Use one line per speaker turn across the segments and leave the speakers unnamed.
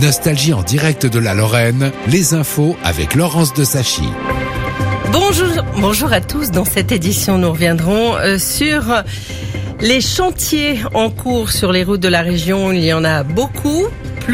Nostalgie en direct de la Lorraine, les infos avec Laurence de Sachy.
Bonjour à tous. Dans cette édition, nous reviendrons sur les chantiers en cours sur les routes de la région. Il y en a beaucoup,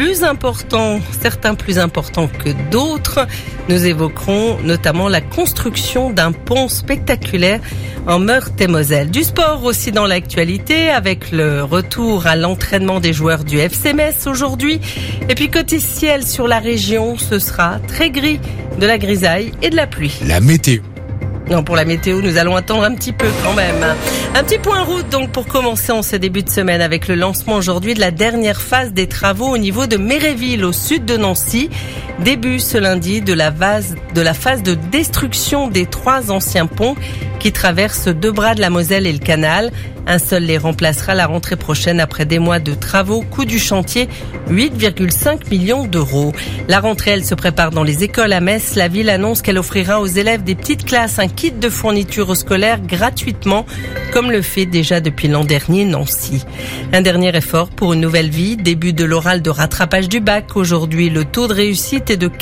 certains plus importants que d'autres. Nous évoquerons notamment la construction d'un pont spectaculaire en Meurthe-et-Moselle. Du sport aussi dans l'actualité avec le retour à l'entraînement des joueurs du FC Metz aujourd'hui. Et puis côté ciel sur la région, ce sera très gris, de la grisaille et de la pluie.
La météo.
Non, pour la météo, nous allons attendre un petit peu quand même. Un petit point route donc pour commencer en ce début de semaine avec le lancement aujourd'hui de la dernière phase des travaux au niveau de Méréville au sud de Nancy. Début ce lundi de la phase de destruction des 3 anciens ponts qui traversent 2 bras de la Moselle et le canal. Un seul les remplacera la rentrée prochaine après des mois de travaux. Coût du chantier, 8,5 millions d'euros. La rentrée, elle se prépare dans les écoles à Metz. La ville annonce qu'elle offrira aux élèves des petites classes un kit de fourniture scolaire gratuitement, comme le fait déjà depuis l'an dernier Nancy. Un dernier effort pour une nouvelle vie. Début de l'oral de rattrapage du bac. Aujourd'hui, le taux de réussite est de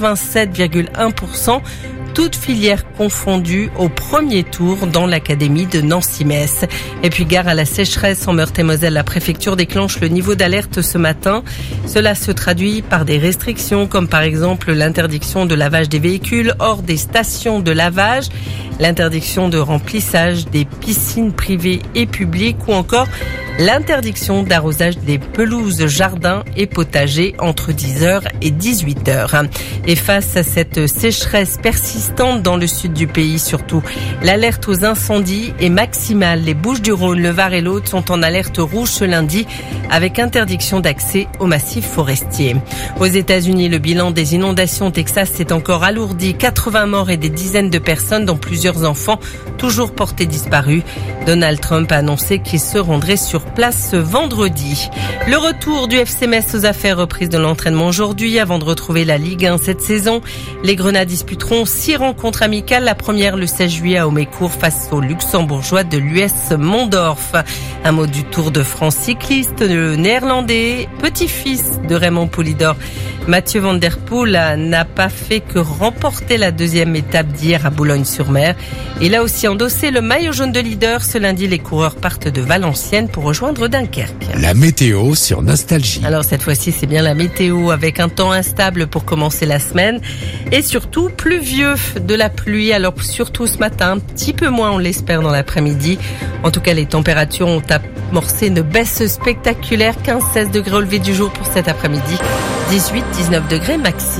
87,1%. Toutes filières confondues au premier tour dans l'académie de Nancy-Metz. Et puis gare à la sécheresse en Meurthe-et-Moselle, la préfecture déclenche le niveau d'alerte ce matin. Cela se traduit par des restrictions comme par exemple l'interdiction de lavage des véhicules hors des stations de lavage, l'interdiction de remplissage des piscines privées et publiques ou encore l'interdiction d'arrosage des pelouses, jardins et potagers entre 10h et 18h. Et face à cette sécheresse persistante dans le sud du pays surtout, l'alerte aux incendies est maximale. Les Bouches-du-Rhône, le Var et l'Aude sont en alerte rouge ce lundi avec interdiction d'accès au massif forestier. Aux États-Unis, le bilan des inondations au Texas s'est encore alourdi. 80 morts et des dizaines de personnes, dont plusieurs enfants, toujours portés disparus. Donald Trump a annoncé qu'il se rendrait sur place ce vendredi. Le retour du FC Metz aux affaires, reprise de l'entraînement aujourd'hui avant de retrouver la Ligue 1 cette saison. Les Grenats disputeront 6 rencontres amicales. La première le 16 juillet à Omécourt face aux Luxembourgeois de l'US Mondorf. Un mot du Tour de France cycliste. Le néerlandais, petit-fils de Raymond Poulidor, Mathieu Van Der Poel n'a pas fait que remporter la 2e étape d'hier à Boulogne-sur-Mer. Il a aussi endossé le maillot jaune de leader. Ce lundi, les coureurs partent de Valenciennes pour rejoindre Dunkerque.
La météo sur Nostalgie.
Alors cette fois-ci, c'est bien la météo avec un temps instable pour commencer la semaine et surtout pluvieux, de la pluie. Alors surtout ce matin, un petit peu moins on l'espère dans l'après-midi. En tout cas, les températures ont amorcé une baisse spectaculaire. 15-16 degrés au lever du jour pour cet après-midi. 18-19 degrés maxi.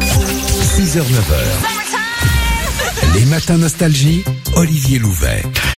6h-9h. Les matins Nostalgie, Olivier Louvet.